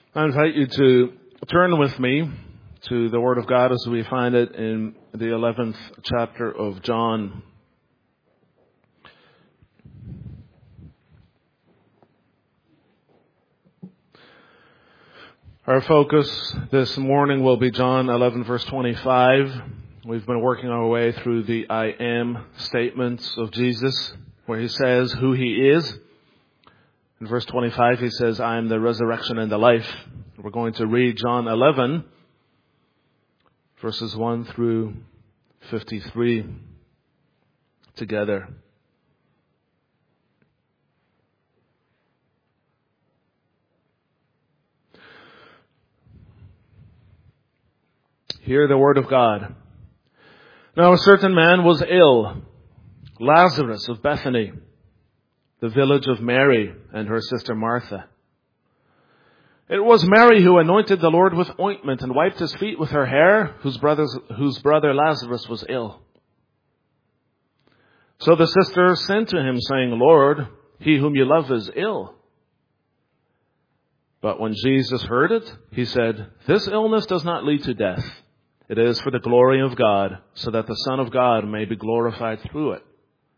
I invite you to turn with me to the Word of God as we find it in the 11th chapter of John. Our focus this morning will be John 11 verse 25. We've been working our way through the I am statements of Jesus, where he says who he is. In verse 25, he says, I am the resurrection and the life. We're going to read John 11, verses 1 through 53 together. Hear the word of God. Now a certain man was ill, Lazarus of Bethany, the village of Mary and her sister Martha. It was Mary who anointed the Lord with ointment and wiped his feet with her hair, whose brother Lazarus was ill. So the sister sent to him, saying, Lord, he whom you love is ill. But when Jesus heard it, he said, This illness does not lead to death. It is for the glory of God, so that the Son of God may be glorified through it.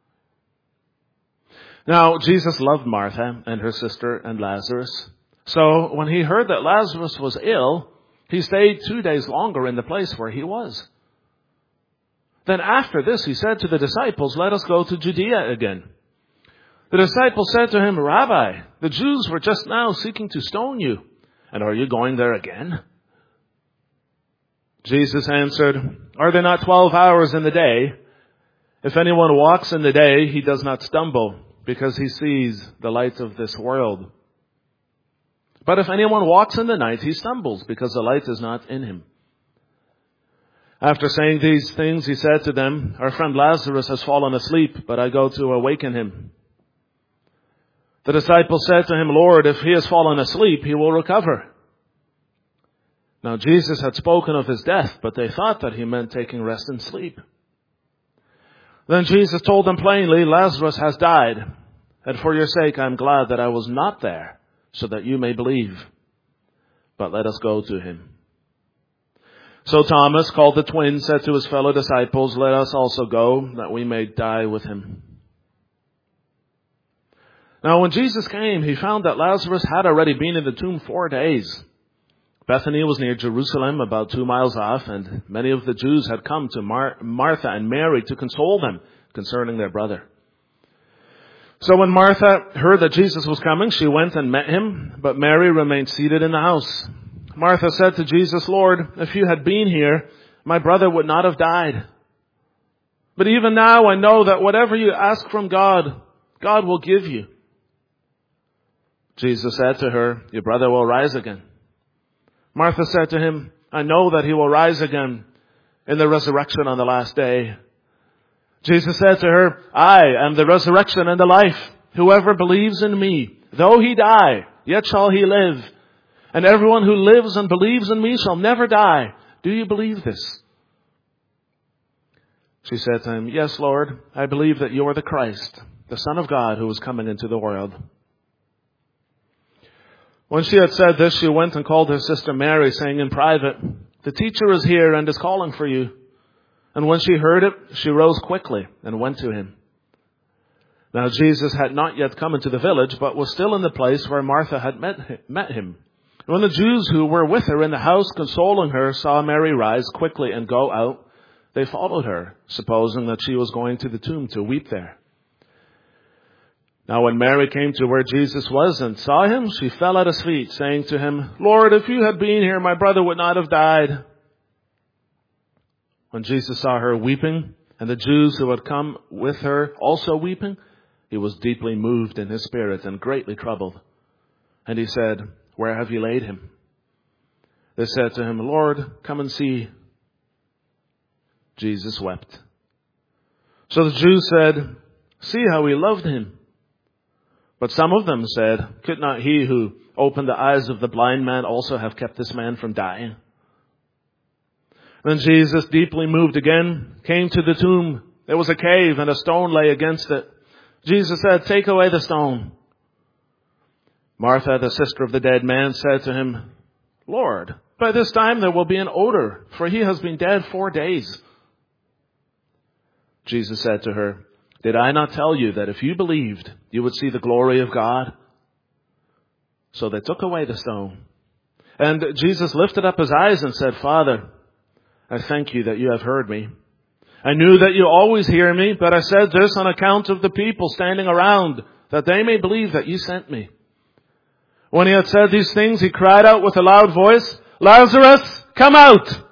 Now, Jesus loved Martha and her sister and Lazarus. So when he heard that Lazarus was ill, he stayed 2 days longer in the place where he was. Then after this, he said to the disciples, Let us go to Judea again. The disciples said to him, Rabbi, the Jews were just now seeking to stone you, and are you going there again? Jesus answered, Are there not 12 hours in the day? If anyone walks in the day, he does not stumble, because he sees the light of this world. But if anyone walks in the night, he stumbles, because the light is not in him. After saying these things, he said to them, Our friend Lazarus has fallen asleep, but I go to awaken him. The disciples said to him, Lord, if he has fallen asleep, he will recover. Now Jesus had spoken of his death, but they thought that he meant taking rest and sleep. Then Jesus told them plainly, Lazarus has died, and for your sake I am glad that I was not there, so that you may believe. But let us go to him. So Thomas, called the twin, said to his fellow disciples, Let us also go, that we may die with him. Now when Jesus came, he found that Lazarus had already been in the tomb 4 days. Bethany was near Jerusalem, about 2 miles off, and many of the Jews had come to Martha and Mary to console them concerning their brother. So when Martha heard that Jesus was coming, she went and met him, but Mary remained seated in the house. Martha said to Jesus, Lord, if you had been here, my brother would not have died. But even now I know that whatever you ask from God, God will give you. Jesus said to her, Your brother will rise again. Martha said to him, I know that he will rise again in the resurrection on the last day. Jesus said to her, I am the resurrection and the life. Whoever believes in me, though he die, yet shall he live. And everyone who lives and believes in me shall never die. Do you believe this? She said to him, Yes, Lord, I believe that you are the Christ, the Son of God who is coming into the world. When she had said this, she went and called her sister Mary, saying in private, The teacher is here and is calling for you. And when she heard it, she rose quickly and went to him. Now Jesus had not yet come into the village, but was still in the place where Martha had met him. When the Jews who were with her in the house consoling her saw Mary rise quickly and go out, they followed her, supposing that she was going to the tomb to weep there. Now when Mary came to where Jesus was and saw him, she fell at his feet, saying to him, Lord, if you had been here, my brother would not have died. When Jesus saw her weeping, and the Jews who had come with her also weeping, he was deeply moved in his spirit and greatly troubled. And he said, Where have you laid him? They said to him, Lord, come and see. Jesus wept. So the Jews said, See how he loved him. But some of them said, Could not he who opened the eyes of the blind man also have kept this man from dying? Then Jesus, deeply moved again, came to the tomb. There was a cave and a stone lay against it. Jesus said, Take away the stone. Martha, the sister of the dead man, said to him, Lord, by this time there will be an odor, for he has been dead 4 days. Jesus said to her, did I not tell you that if you believed, you would see the glory of God? So they took away the stone. And Jesus lifted up his eyes and said, Father, I thank you that you have heard me. I knew that you always hear me, but I said this on account of the people standing around, that they may believe that you sent me. When he had said these things, he cried out with a loud voice, Lazarus, come out!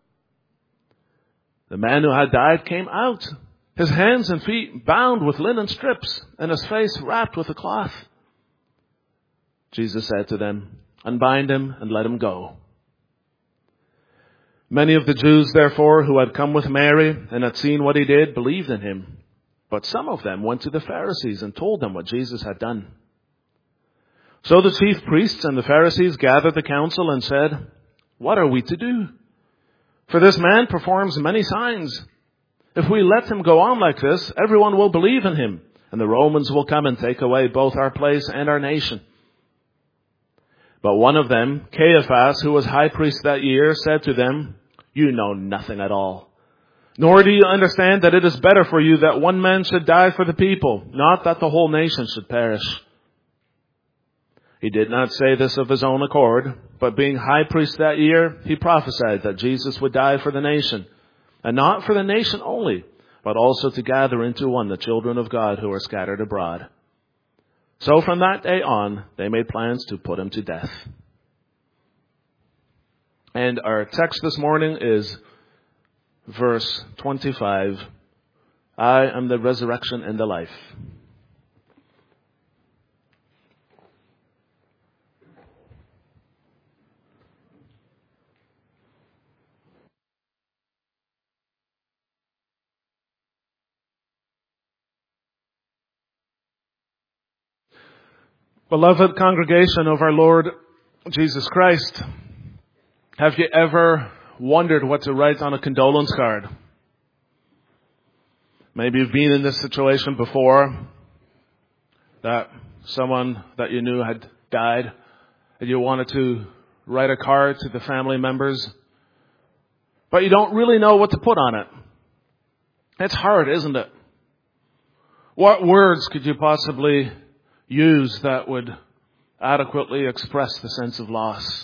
The man who had died came out, his hands and feet bound with linen strips, and his face wrapped with a cloth. Jesus said to them, unbind him and let him go. Many of the Jews, therefore, who had come with Mary and had seen what he did, believed in him. But some of them went to the Pharisees and told them what Jesus had done. So the chief priests and the Pharisees gathered the council and said, what are we to do? For this man performs many signs. If we let him go on like this, everyone will believe in him, and the Romans will come and take away both our place and our nation. But one of them, Caiaphas, who was high priest that year, said to them, you know nothing at all. Nor do you understand that it is better for you that one man should die for the people, not that the whole nation should perish. He did not say this of his own accord, but being high priest that year, he prophesied that Jesus would die for the nation, and not for the nation only, but also to gather into one the children of God who are scattered abroad. So from that day on, they made plans to put him to death. And our text this morning is verse 25. I am the resurrection and the life. Beloved congregation of our Lord Jesus Christ, have you ever wondered what to write on a condolence card? Maybe you've been in this situation before, that someone that you knew had died, and you wanted to write a card to the family members, but you don't really know what to put on it. It's hard, isn't it? What words could you possibly use that would adequately express the sense of loss?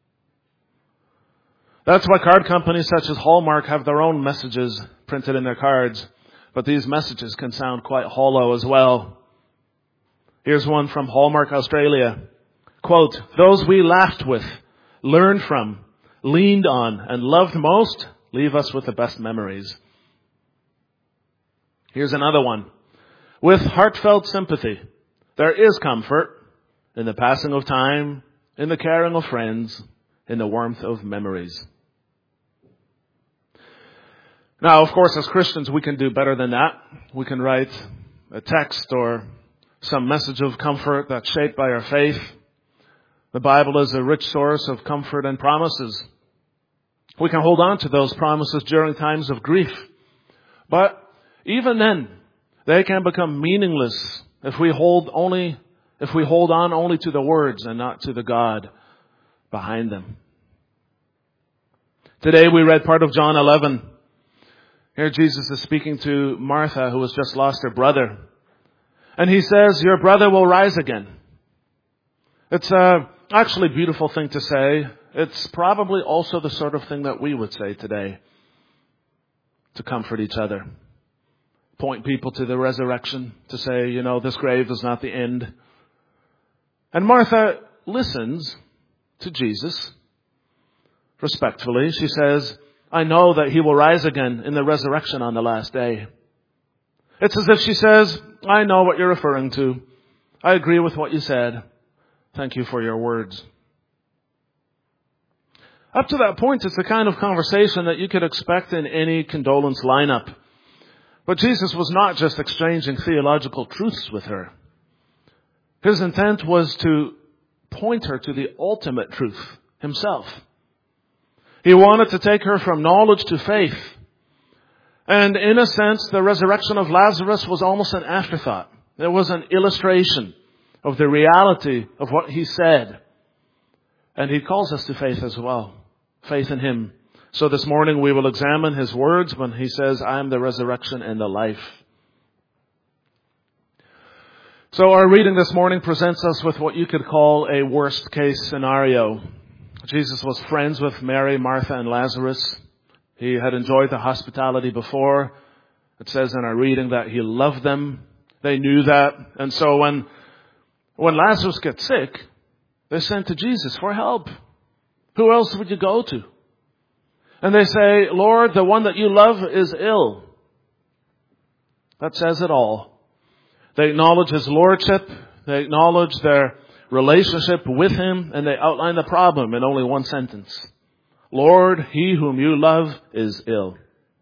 That's why card companies such as Hallmark have their own messages printed in their cards. But these messages can sound quite hollow as well. Here's one from Hallmark Australia. Quote, those we laughed with, learned from, leaned on, and loved most leave us with the best memories. Here's another one. With heartfelt sympathy, there is comfort in the passing of time, in the caring of friends, in the warmth of memories. Now, of course, as Christians, we can do better than that. We can write a text or some message of comfort that's shaped by our faith. The Bible is a rich source of comfort and promises. We can hold on to those promises during times of grief. But even then, they can become meaningless if we hold on only to the words and not to the God behind them. Today we read part of John 11. Here Jesus is speaking to Martha, who has just lost her brother. And he says, your brother will rise again. It's actually a beautiful thing to say. It's probably also the sort of thing that we would say today to comfort each other. Point people to the resurrection, to say, this grave is not the end. And Martha listens to Jesus respectfully. She says, I know that he will rise again in the resurrection on the last day. It's as if she says, I know what you're referring to. I agree with what you said. Thank you for your words. Up to that point, it's the kind of conversation that you could expect in any condolence lineup. But Jesus was not just exchanging theological truths with her. His intent was to point her to the ultimate truth himself. He wanted to take her from knowledge to faith. And in a sense, the resurrection of Lazarus was almost an afterthought. It was an illustration of the reality of what he said. And He calls us to faith as well. Faith in Him. So this morning we will examine His words when He says, I am the resurrection and the life. So our reading this morning presents us with what you could call a worst case scenario. Jesus was friends with Mary, Martha, and Lazarus. He had enjoyed the hospitality before. It says in our reading that He loved them. They knew that. And so when Lazarus gets sick, they sent to Jesus for help. Who else would you go to? And they say, Lord, the one that you love is ill. That says it all. They acknowledge His lordship. They acknowledge their relationship with Him. And they outline the problem in only one sentence. Lord, he whom you love is ill.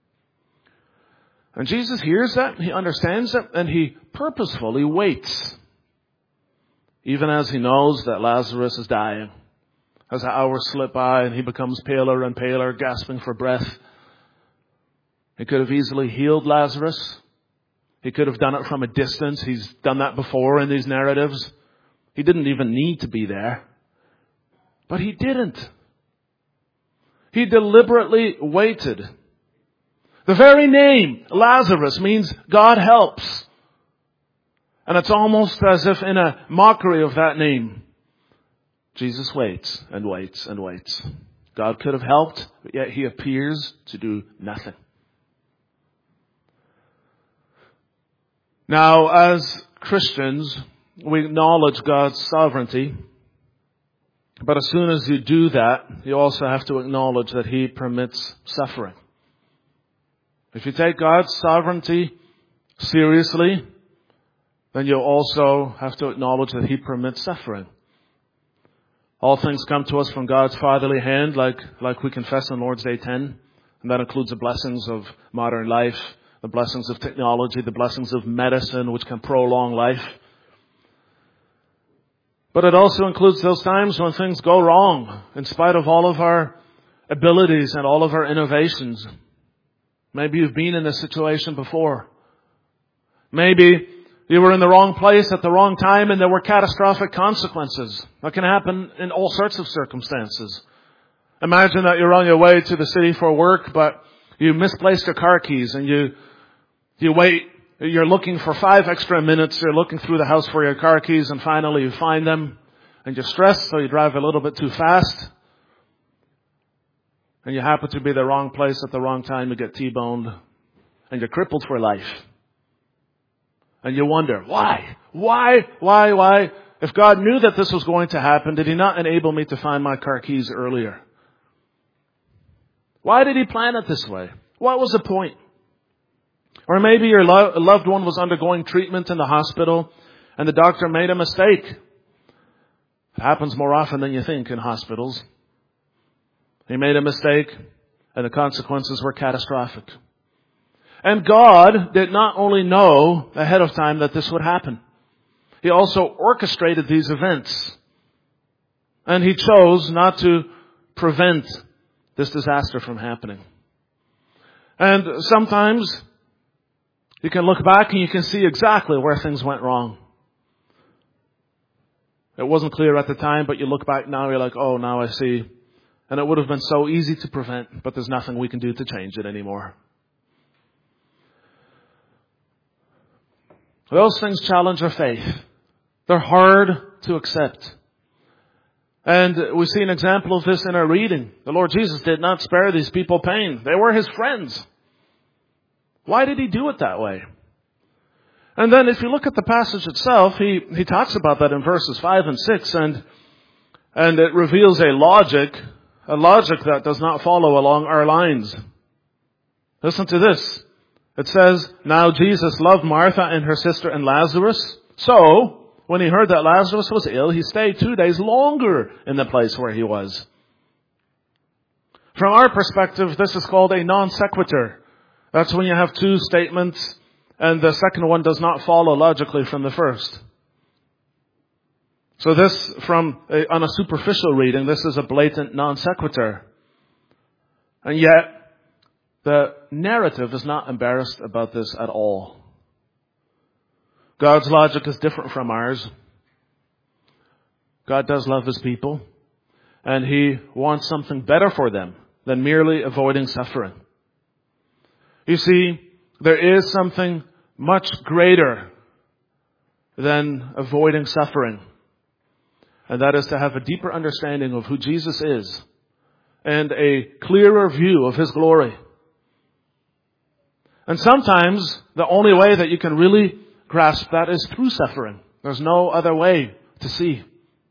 And Jesus hears that. He understands that. And He purposefully waits. Even as He knows that Lazarus is dying. As the hours slip by and he becomes paler and paler, gasping for breath. He could have easily healed Lazarus. He could have done it from a distance. He's done that before in these narratives. He didn't even need to be there. But He didn't. He deliberately waited. The very name, Lazarus, means God helps. And it's almost as if in a mockery of that name, Jesus waits and waits and waits. God could have helped, but yet He appears to do nothing. Now, as Christians, we acknowledge God's sovereignty. But as soon as you do that, you also have to acknowledge that He permits suffering. If you take God's sovereignty seriously, then you also have to acknowledge that He permits suffering. All things come to us from God's fatherly hand, like we confess on Lord's Day 10. And that includes the blessings of modern life, the blessings of technology, the blessings of medicine, which can prolong life. But it also includes those times when things go wrong, in spite of all of our abilities and all of our innovations. Maybe you've been in this situation before. Maybe you were in the wrong place at the wrong time and there were catastrophic consequences. That can happen in all sorts of circumstances. Imagine that you're on your way to the city for work, but you misplaced your car keys and you wait. You're looking for 5 extra minutes. You're looking through the house for your car keys and finally you find them. And you're stressed, so you drive a little bit too fast. And you happen to be at the wrong place at the wrong time. You get T-boned. And you're crippled for life. And you wonder, why? Why? If God knew that this was going to happen, did He not enable me to find my car keys earlier? Why did He plan it this way? What was the point? Or maybe your loved one was undergoing treatment in the hospital and the doctor made a mistake. It happens more often than you think in hospitals. He made a mistake and the consequences were catastrophic. And God did not only know ahead of time that this would happen. He also orchestrated these events. And He chose not to prevent this disaster from happening. And sometimes you can look back and you can see exactly where things went wrong. It wasn't clear at the time, but you look back now, you're like, oh, now I see. And it would have been so easy to prevent, but there's nothing we can do to change it anymore. Those things challenge our faith. They're hard to accept. And we see an example of this in our reading. The Lord Jesus did not spare these people pain. They were His friends. Why did He do it that way? And then if you look at the passage itself, he talks about that in verses 5 and 6, and it reveals a logic that does not follow along our lines. Listen to this. It says, now Jesus loved Martha and her sister and Lazarus. So, when He heard that Lazarus was ill, He stayed 2 days longer in the place where he was. From our perspective, this is called a non sequitur. That's when you have two statements and the second one does not follow logically from the first. So this, on a superficial reading, this is a blatant non sequitur. And yet, the narrative is not embarrassed about this at all. God's logic is different from ours. God does love His people. And He wants something better for them than merely avoiding suffering. You see, there is something much greater than avoiding suffering. And that is to have a deeper understanding of who Jesus is and a clearer view of His glory. And sometimes the only way that you can really grasp that is through suffering. There's no other way to see.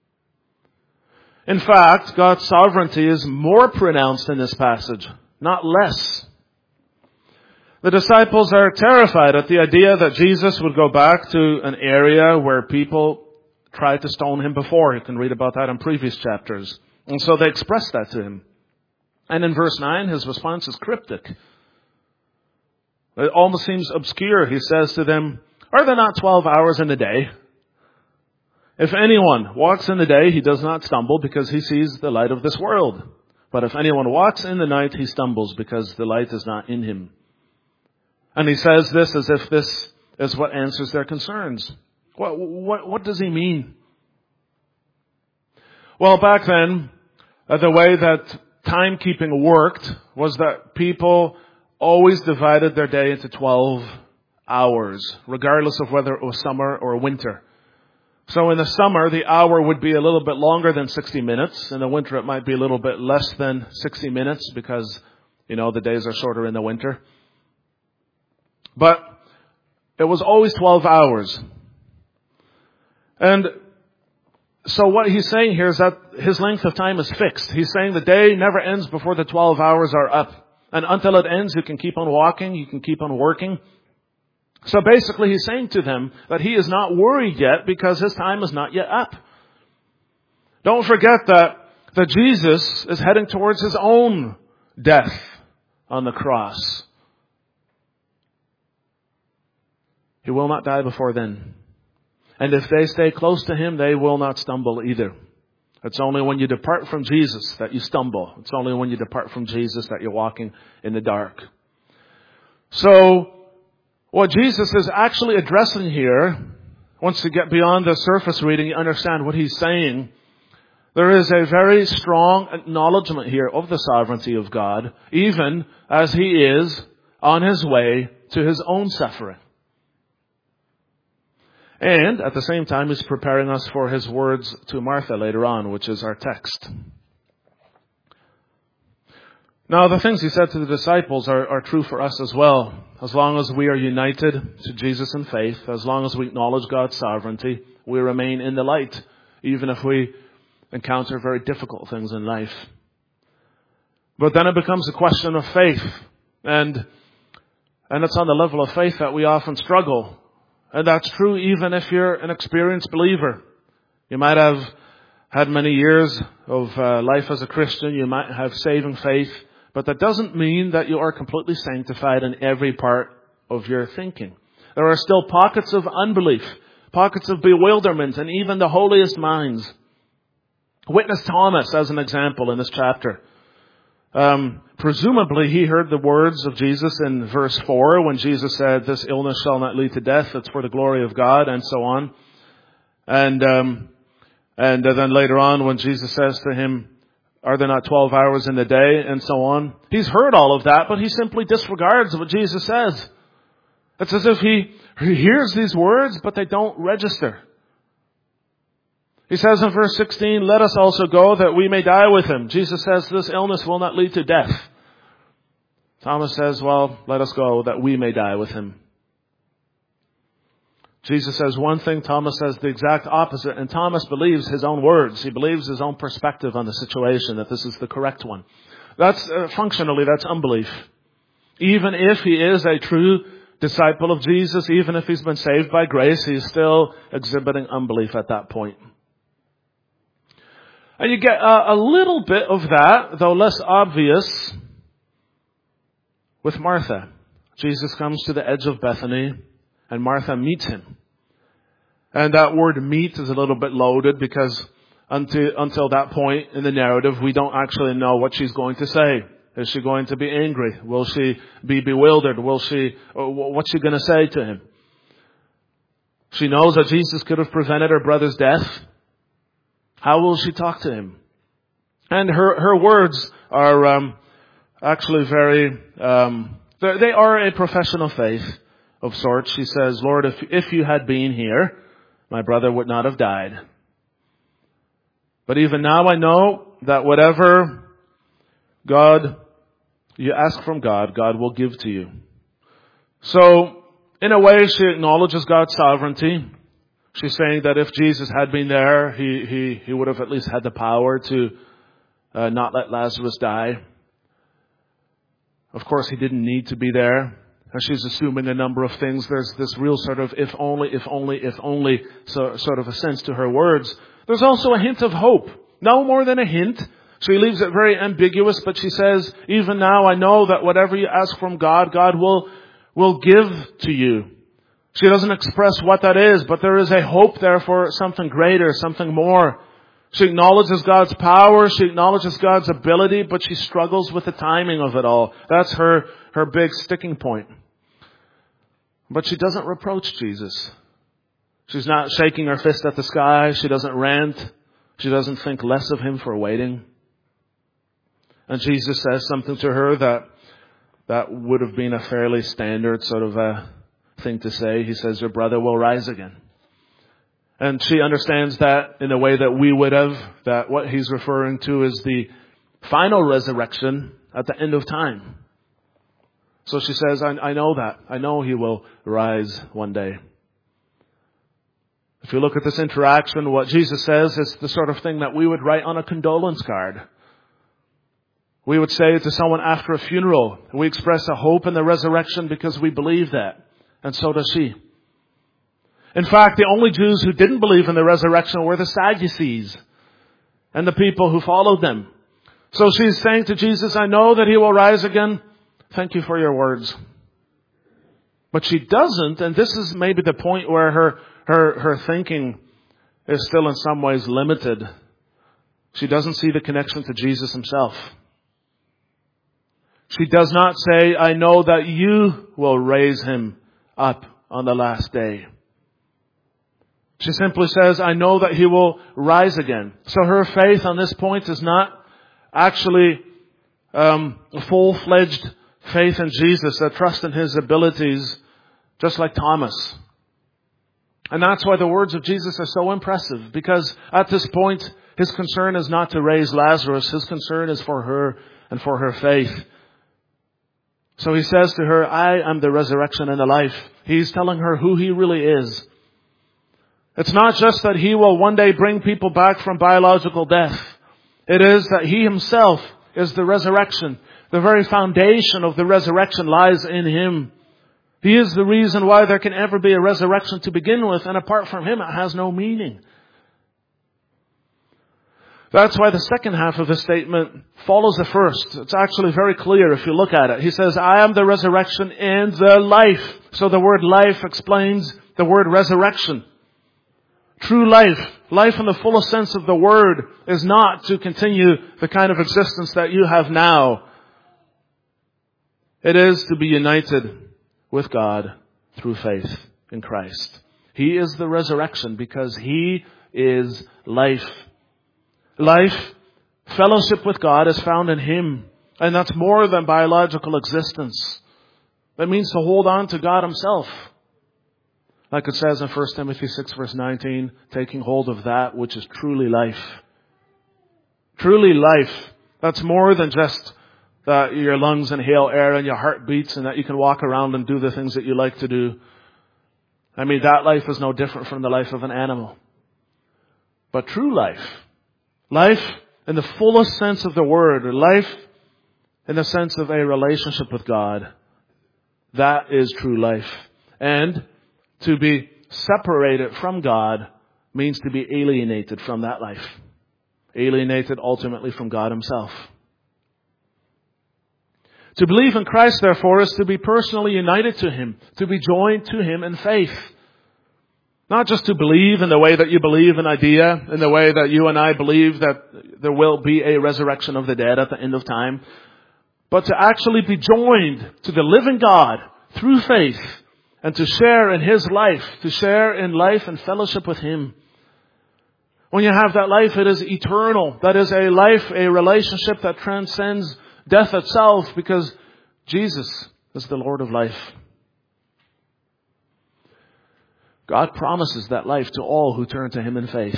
In fact, God's sovereignty is more pronounced in this passage, not less. The disciples are terrified at the idea that Jesus would go back to an area where people tried to stone Him before. You can read about that in previous chapters. And so they express that to Him. And in verse 9, His response is cryptic. It almost seems obscure. He says to them, "Are there not 12 hours in the day? If anyone walks in the day, he does not stumble because he sees the light of this world. But if anyone walks in the night, he stumbles because the light is not in him." And He says this as if this is what answers their concerns. What does He mean? Well, back then, the way that timekeeping worked was that people always divided their day into 12 hours, regardless of whether it was summer or winter. So in the summer, the hour would be a little bit longer than 60 minutes. In the winter, it might be a little bit less than 60 minutes because, the days are shorter in the winter. But it was always 12 hours. And so what He's saying here is that His length of time is fixed. He's saying the day never ends before the 12 hours are up. And until it ends, you can keep on walking, you can keep on working. So basically He's saying to them that He is not worried yet because His time is not yet up. Don't forget that Jesus is heading towards His own death on the cross. He will not die before then. And if they stay close to Him, they will not stumble either. It's only when you depart from Jesus that you stumble. It's only when you depart from Jesus that you're walking in the dark. So, what Jesus is actually addressing here, once you get beyond the surface reading, you understand what He's saying. There is a very strong acknowledgement here of the sovereignty of God, even as He is on His way to His own suffering. And at the same time, He's preparing us for His words to Martha later on, which is our text. Now, the things He said to the disciples are true for us as well. As long as we are united to Jesus in faith, as long as we acknowledge God's sovereignty, we remain in the light, even if we encounter very difficult things in life. But then it becomes a question of faith. And it's on the level of faith that we often struggle. And that's true even if you're an experienced believer. You might have had many years of life as a Christian. You might have saving faith. But that doesn't mean that you are completely sanctified in every part of your thinking. There are still pockets of unbelief, pockets of bewilderment, and even the holiest minds. Witness Thomas as an example in this chapter. Presumably he heard the words of Jesus in verse 4 when Jesus said, "This illness shall not lead to death, it's for the glory of God," and so on. And then later on when Jesus says to him, "Are there not 12 hours in the day?" and so on. He's heard all of that, but he simply disregards what Jesus says. It's as if he hears these words, but they don't register. He says in verse 16, "Let us also go that we may die with Him." Jesus says this illness will not lead to death. Thomas says, "Well, let us go that we may die with Him." Jesus says one thing, Thomas says the exact opposite, and Thomas believes his own words. He believes his own perspective on the situation, that this is the correct one. That's functionally, that's unbelief. Even if he is a true disciple of Jesus, even if he's been saved by grace, he's still exhibiting unbelief at that point. And you get a little bit of that, though less obvious, with Martha. Jesus comes to the edge of Bethany, and Martha meets Him. And that word meet is a little bit loaded because until that point in the narrative, we don't actually know what she's going to say. Is she going to be angry? Will she be bewildered? What's she going to say to Him? She knows that Jesus could have prevented her brother's death. How will she talk to Him? And her words are actually very, they are a profession of faith of sorts. She says, Lord, if you had been here, my brother would not have died. But even now I know that whatever you ask from God, God will give to you. So, in a way, she acknowledges God's sovereignty. She's saying that if Jesus had been there, he would have at least had the power to not let Lazarus die. Of course, he didn't need to be there. And she's assuming a number of things. There's this real sort of if only sort of a sense to her words. There's also a hint of hope. No more than a hint. She leaves it very ambiguous, but she says, even now I know that whatever you ask from God, God will give to you. She doesn't express what that is, but there is a hope there for something greater, something more. She acknowledges God's power, she acknowledges God's ability, but she struggles with the timing of it all. That's her big sticking point. But she doesn't reproach Jesus. She's not shaking her fist at the sky. She doesn't rant. She doesn't think less of him for waiting. And Jesus says something to her that would have been a fairly standard sort of a thing to say. He says, your brother will rise again. And she understands that in a way that we would have, that what he's referring to is the final resurrection at the end of time. So she says, I know that. I know he will rise one day. If you look at this interaction, what Jesus says is the sort of thing that we would write on a condolence card. We would say to someone after a funeral, we express a hope in the resurrection because we believe that. And so does she. In fact, the only Jews who didn't believe in the resurrection were the Sadducees and the people who followed them. So she's saying to Jesus, I know that he will rise again. Thank you for your words. But she doesn't, and this is maybe the point where her thinking is still in some ways limited. She doesn't see the connection to Jesus himself. She does not say, I know that you will raise him up on the last day. She simply says, I know that he will rise again. So her faith on this point is not actually a full-fledged faith in Jesus, a trust in his abilities, just like Thomas. And that's why the words of Jesus are so impressive, because at this point, his concern is not to raise Lazarus. His concern is for her and for her faith. So he says to her, I am the resurrection and the life. He's telling her who he really is. It's not just that he will one day bring people back from biological death. It is that he himself is the resurrection. The very foundation of the resurrection lies in him. He is the reason why there can ever be a resurrection to begin with, and apart from him, it has no meaning. That's why the second half of the statement follows the first. It's actually very clear if you look at it. He says, I am the resurrection and the life. So the word life explains the word resurrection. True life, life in the fullest sense of the word, is not to continue the kind of existence that you have now. It is to be united with God through faith in Christ. He is the resurrection because he is life. Life, fellowship with God is found in him. And that's more than biological existence. That means to hold on to God himself. Like it says in 1 Timothy 6 verse 19, taking hold of that which is truly life. Truly life. That's more than just that your lungs inhale air and your heart beats and that you can walk around and do the things that you like to do. I mean, that life is no different from the life of an animal. But true life, life in the fullest sense of the word, or life in the sense of a relationship with God, that is true life. And to be separated from God means to be alienated from that life. Alienated ultimately from God himself. To believe in Christ, therefore, is to be personally united to him, to be joined to him in faith. Not just to believe in the way that you believe an idea, in the way that you and I believe that there will be a resurrection of the dead at the end of time, but to actually be joined to the living God through faith and to share in his life, to share in life and fellowship with him. When you have that life, it is eternal. That is a life, a relationship that transcends death itself, because Jesus is the Lord of life. God promises that life to all who turn to Him in faith.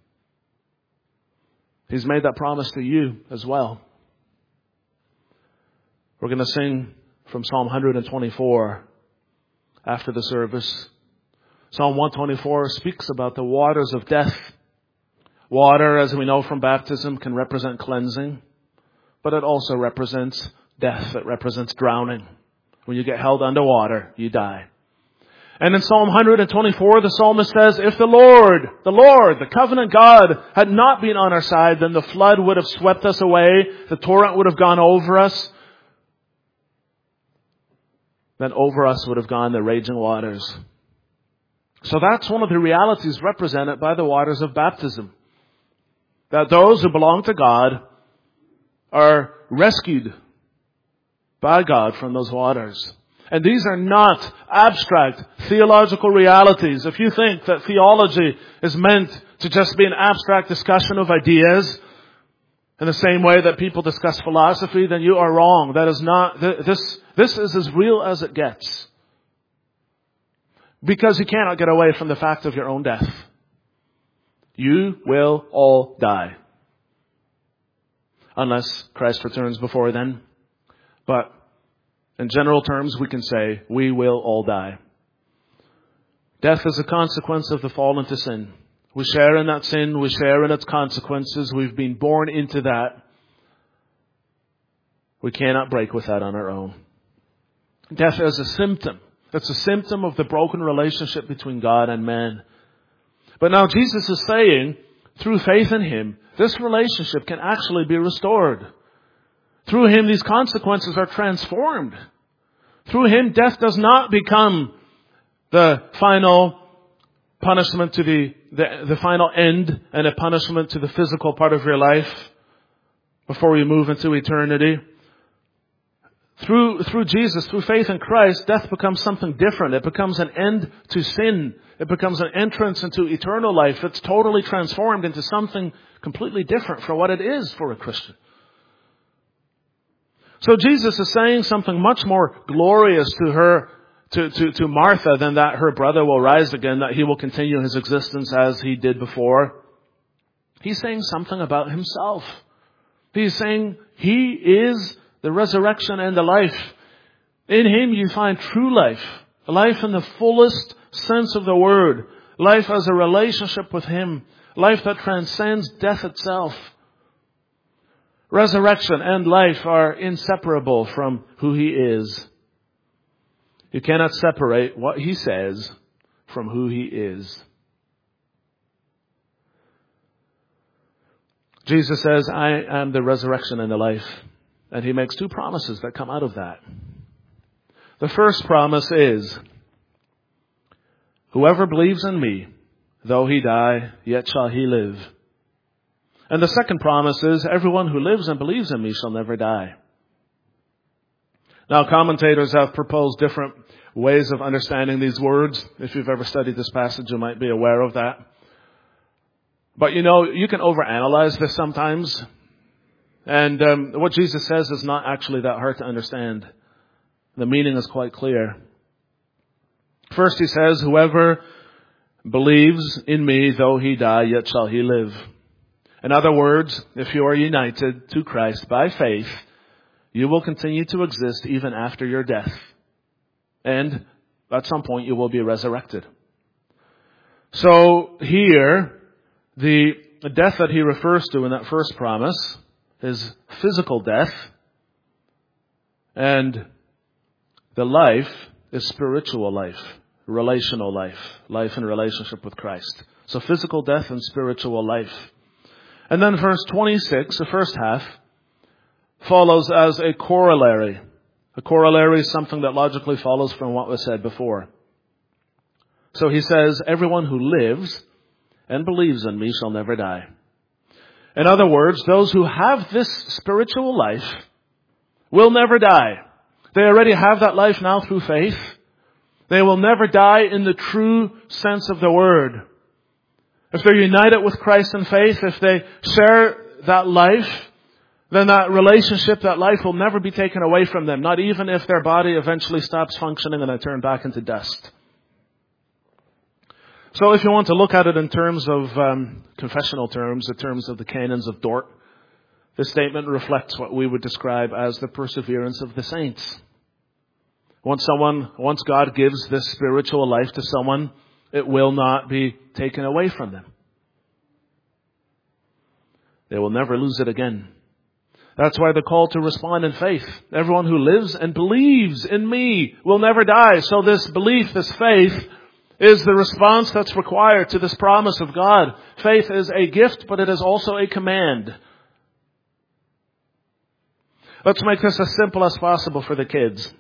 He's made that promise to you as well. We're going to sing from Psalm 124 after the service. Psalm 124 speaks about the waters of death. Water, as we know from baptism, can represent cleansing, but it also represents death. It represents drowning. When you get held underwater, you die. And in Psalm 124, the psalmist says, if the Lord, the covenant God, had not been on our side, then the flood would have swept us away. The torrent would have gone over us. Then over us would have gone the raging waters. So that's one of the realities represented by the waters of baptism. That those who belong to God are rescued by God from those waters. And these are not abstract theological realities. If you think that theology is meant to just be an abstract discussion of ideas in the same way that people discuss philosophy, then you are wrong. That is not, this is as real as it gets. Because you cannot get away from the fact of your own death. You will all die. Unless Christ returns before then. But in general terms, we can say we will all die. Death is a consequence of the fall into sin. We share in that sin. We share in its consequences. We've been born into that. We cannot break with that on our own. Death is a symptom. It's a symptom of the broken relationship between God and man. But now Jesus is saying, through faith in Him, this relationship can actually be restored. Through Him, these consequences are transformed. Through Him, death does not become the final punishment to the final end and a punishment to the physical part of your life before you move into eternity. Through Jesus, through faith in Christ, death becomes something different. It becomes an end to sin. It becomes an entrance into eternal life. It's totally transformed into something completely different for what it is for a Christian. So Jesus is saying something much more glorious to her, to Martha, than that her brother will rise again, that he will continue his existence as he did before. He's saying something about Himself. He's saying He is the resurrection and the life. In Him you find true life. Life in the fullest sense of the word. Life as a relationship with Him. Life that transcends death itself. Resurrection and life are inseparable from who He is. You cannot separate what He says from who He is. Jesus says, I am the resurrection and the life. And He makes two promises that come out of that. The first promise is, whoever believes in me, though he die, yet shall he live. And the second promise is, everyone who lives and believes in me shall never die. Now, commentators have proposed different ways of understanding these words. If you've ever studied this passage, you might be aware of that. But you can overanalyze this sometimes. And what Jesus says is not actually that hard to understand. The meaning is quite clear. First He says, whoever believes in me, though he die, yet shall he live. In other words, if you are united to Christ by faith, you will continue to exist even after your death. And at some point you will be resurrected. So here, the death that He refers to in that first promise is physical death. And the life is spiritual life, relational life, life in relationship with Christ. So physical death and spiritual life. And then verse 26, the first half, follows as a corollary. A corollary is something that logically follows from what was said before. So He says, everyone who lives and believes in me shall never die. In other words, those who have this spiritual life will never die. They already have that life now through faith. They will never die in the true sense of the word. if they're united with Christ in faith, if they share that life, then that relationship, that life will never be taken away from them, not even if their body eventually stops functioning and they turn back into dust. So if you want to look at it in terms of confessional terms, in terms of the canons of Dort, this statement reflects what we would describe as the perseverance of the saints. Once God gives this spiritual life to someone, it will not be taken away from them. They will never lose it again. That's why the call to respond in faith. Everyone who lives and believes in me will never die. So this belief, this faith, is the response that's required to this promise of God. Faith is a gift, but it is also a command. Let's make this as simple as possible for the kids.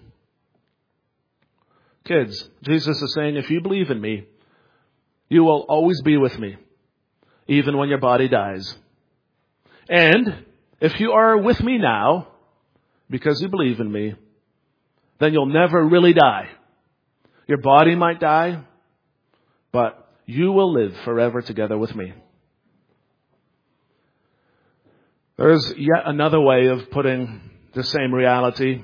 Kids, Jesus is saying, if you believe in me, you will always be with me, even when your body dies. And if you are with me now, because you believe in me, then you'll never really die. Your body might die, but you will live forever together with me. There's yet another way of putting the same reality.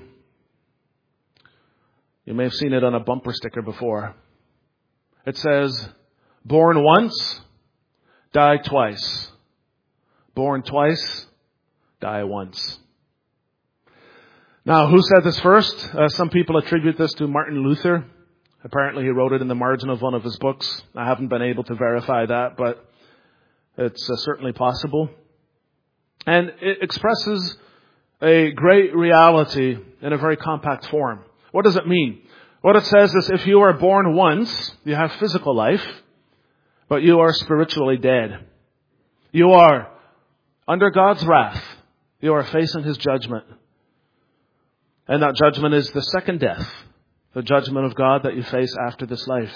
You may have seen it on a bumper sticker before. It says, born once, die twice. Born twice, die once. Now, who said this first? Some people attribute this to Martin Luther. Apparently he wrote it in the margin of one of his books. I haven't been able to verify that, but it's certainly possible. And it expresses a great reality in a very compact form. What does it mean? What it says is if you are born once, you have physical life, but you are spiritually dead. You are under God's wrath. You are facing His judgment. And that judgment is the second death, the judgment of God that you face after this life.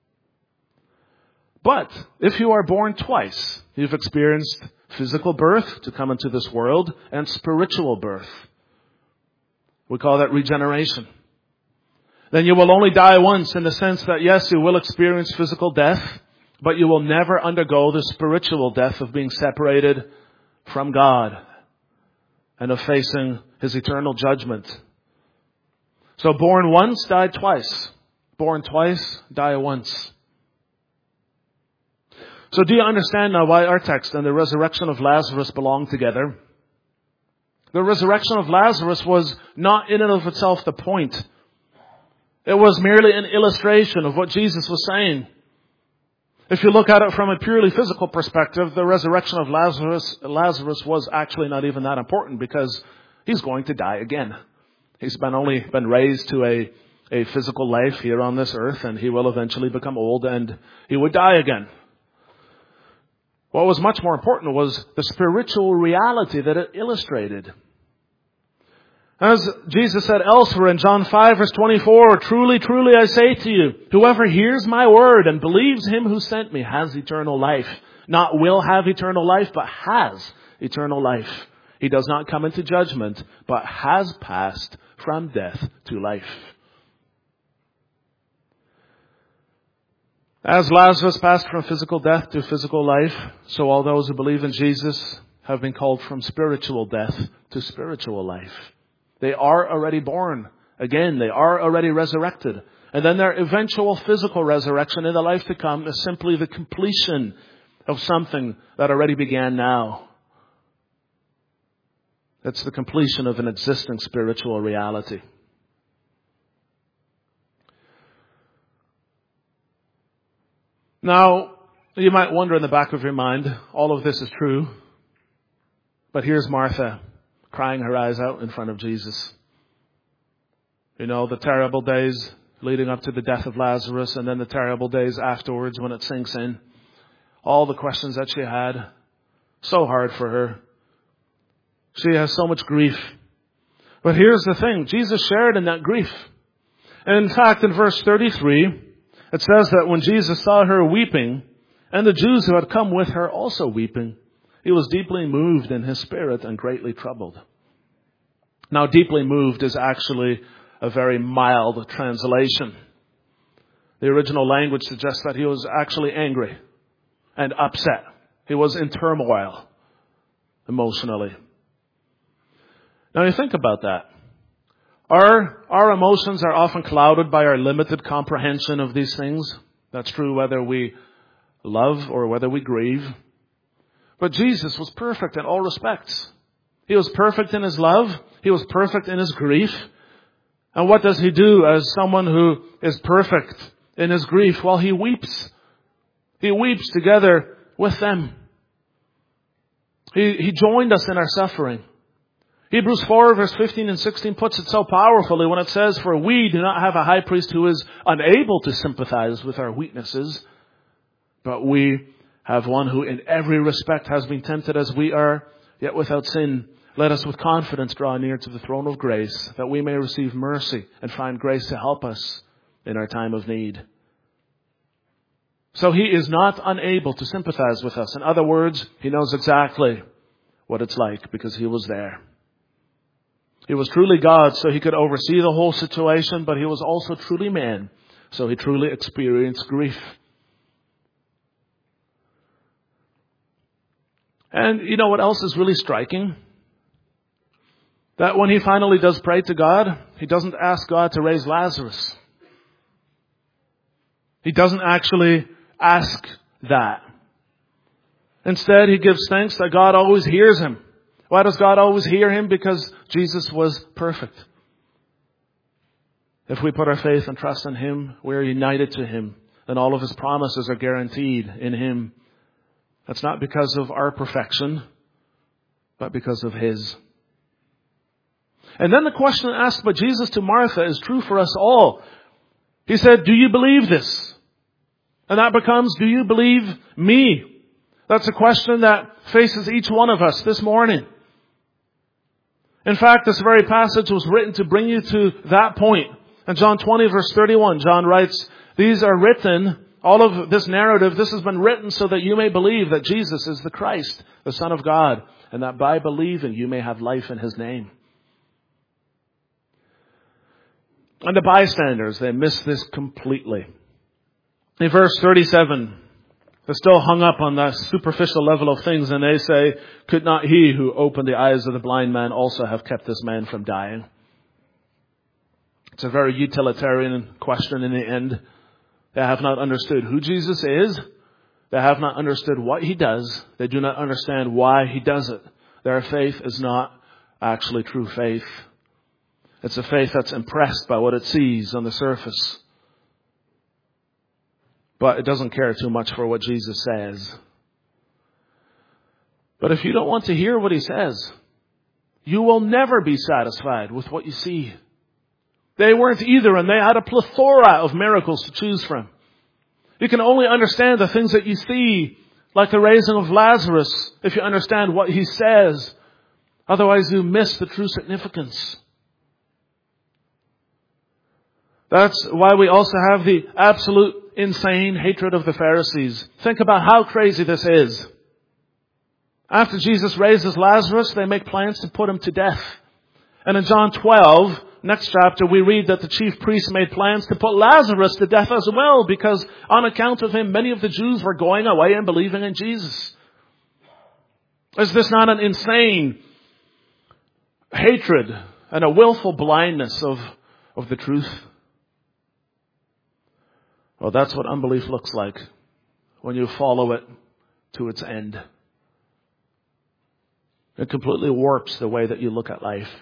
But if you are born twice, you've experienced physical birth to come into this world and spiritual birth. We call that regeneration. Then you will only die once in the sense that, yes, you will experience physical death, but you will never undergo the spiritual death of being separated from God and of facing His eternal judgment. So born once, died twice. Born twice, die once. So do you understand now why our text and the resurrection of Lazarus belong together? The resurrection of Lazarus was not in and of itself the point. It was merely an illustration of what Jesus was saying. If you look at it from a purely physical perspective, the resurrection of Lazarus was actually not even that important because he's going to die again. He's only been raised to a physical life here on this earth, and he will eventually become old and he would die again. What was much more important was the spiritual reality that it illustrated. As Jesus said elsewhere in John 5 verse 24, truly, truly I say to you, whoever hears my word and believes Him who sent me has eternal life. Not will have eternal life, but has eternal life. He does not come into judgment, but has passed from death to life. As Lazarus passed from physical death to physical life, so all those who believe in Jesus have been called from spiritual death to spiritual life. They are already born again. They are already resurrected. And then their eventual physical resurrection in the life to come is simply the completion of something that already began now. It's the completion of an existing spiritual reality. Now, you might wonder in the back of your mind, all of this is true. But here's Martha crying her eyes out in front of Jesus. You know, the terrible days leading up to the death of Lazarus and then the terrible days afterwards when it sinks in. All the questions that she had. So hard for her. She has so much grief. But here's the thing. Jesus shared in that grief. And in fact, in verse 33, it says that when Jesus saw her weeping, and the Jews who had come with her also weeping, He was deeply moved in His spirit and greatly troubled. Now, deeply moved is actually a very mild translation. The original language suggests that He was actually angry. and upset. He was in turmoil emotionally. Now you think about that. Our emotions are often clouded by our limited comprehension of these things. That's true whether we love or whether we grieve. But Jesus was perfect in all respects. He was perfect in his love. He was perfect in his grief. And what does he do as someone who is perfect in his grief? Well, he weeps. He weeps together with them. He joined us in our suffering. Hebrews 4 verse 15 and 16 puts it so powerfully when it says, "For we do not have a high priest who is unable to sympathize with our weaknesses, but we have one who in every respect has been tempted as we are, yet without sin. Let us with confidence draw near to the throne of grace, that we may receive mercy and find grace to help us in our time of need." So he is not unable to sympathize with us. In other words, he knows exactly what it's like because he was there. He was truly God, so he could oversee the whole situation, but he was also truly man, so he truly experienced grief. And you know what else is really striking? That when he finally does pray to God, he doesn't ask God to raise Lazarus. He doesn't actually ask that. Instead, he gives thanks that God always hears him. Why does God always hear him? Because Jesus was perfect. If we put our faith and trust in him, we are united to him, and all of his promises are guaranteed in him. That's not because of our perfection, but because of his. And then the question asked by Jesus to Martha is true for us all. He said, "Do you believe this?" And that becomes, "Do you believe me?" That's a question that faces each one of us this morning. In fact, this very passage was written to bring you to that point. In John 20 verse 31, John writes, "These are written," all of this narrative, this has been written so that you may believe that Jesus is the Christ, the Son of God, and that by believing you may have life in his name. And the bystanders, they miss this completely. In verse 37, they're still hung up on that superficial level of things, and they say, "Could not he who opened the eyes of the blind man also have kept this man from dying?" It's a very utilitarian question in the end. They have not understood who Jesus is. They have not understood what he does. They do not understand why he does it. Their faith is not actually true faith. It's a faith that's impressed by what it sees on the surface. But it doesn't care too much for what Jesus says. But if you don't want to hear what he says, you will never be satisfied with what you see. They weren't either, and they had a plethora of miracles to choose from. You can only understand the things that you see, like the raising of Lazarus, if you understand what he says. Otherwise, you miss the true significance. That's why we also have the absolute insane hatred of the Pharisees. Think about how crazy this is. After Jesus raises Lazarus, they make plans to put him to death. And in John 12, next chapter, we read that the chief priests made plans to put Lazarus to death as well, because on account of him, many of the Jews were going away and believing in Jesus. Is this not an insane hatred and a willful blindness of the truth? Well, that's what unbelief looks like when you follow it to its end. It completely warps the way that you look at life.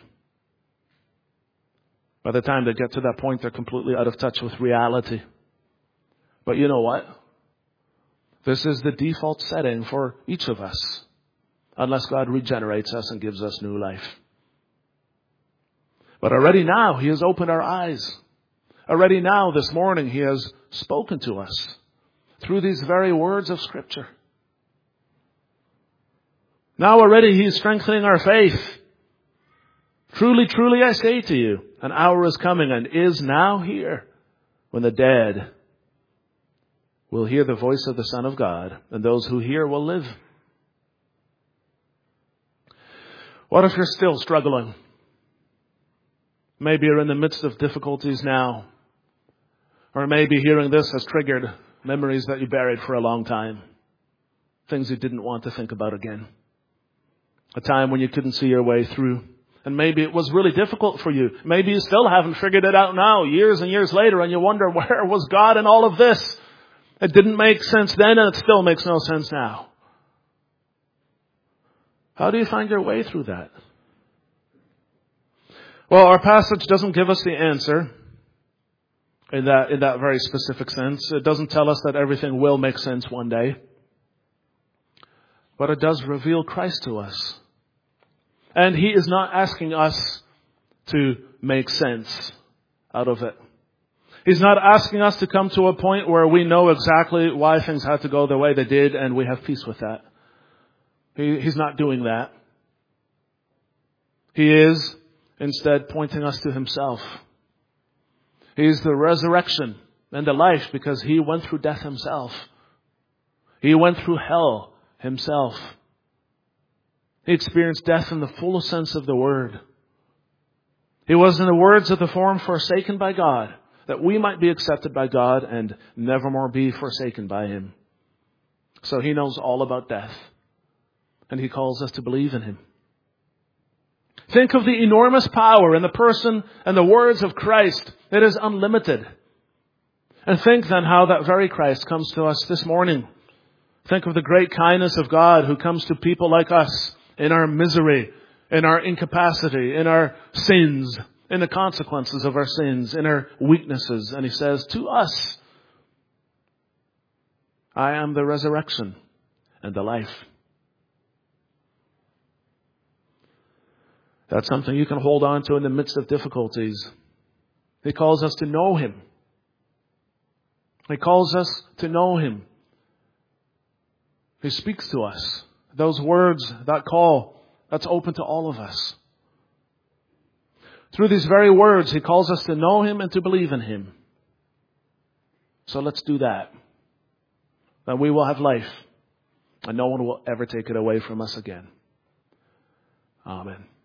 By the time they get to that point, they're completely out of touch with reality. But you know what? This is the default setting for each of us, unless God regenerates us and gives us new life. But already now, he has opened our eyes. Already now, this morning, he has spoken to us through these very words of Scripture. Now already he is strengthening our faith. Truly, truly, I say to you, an hour is coming and is now here when the dead will hear the voice of the Son of God, and those who hear will live. What if you're still struggling? Maybe you're in the midst of difficulties now. Or maybe hearing this has triggered memories that you buried for a long time. things you didn't want to think about again. A time when you couldn't see your way through. And maybe it was really difficult for you. Maybe you still haven't figured it out now, years and years later, and you wonder, where was God in all of this? It didn't make sense then, and it still makes no sense now. How do you find your way through that? Well, our passage doesn't give us the answer in that very specific sense. It doesn't tell us that everything will make sense one day. But it does reveal Christ to us. And He is not asking us to make sense out of it. He's not asking us to come to a point where we know exactly why things had to go the way they did and we have peace with that. He's not doing that. He is instead pointing us to Himself. He is the resurrection and the life because He went through death Himself. He went through hell Himself. He experienced death in the fullest sense of the word. He was, in the words of the forum, forsaken by God, that we might be accepted by God and nevermore be forsaken by Him. So He knows all about death. And He calls us to believe in Him. Think of the enormous power in the person and the words of Christ. It is unlimited. And think then how that very Christ comes to us this morning. Think of the great kindness of God who comes to people like us in our misery, in our incapacity, in our sins, in the consequences of our sins, in our weaknesses. And He says to us, I am the resurrection and the life. That's something you can hold on to in the midst of difficulties. He calls us to know Him. He calls us to know Him. He speaks to us. Those words, that call, that's open to all of us. Through these very words, He calls us to know Him and to believe in Him. So let's do that. Then we will have life, and no one will ever take it away from us again. Amen.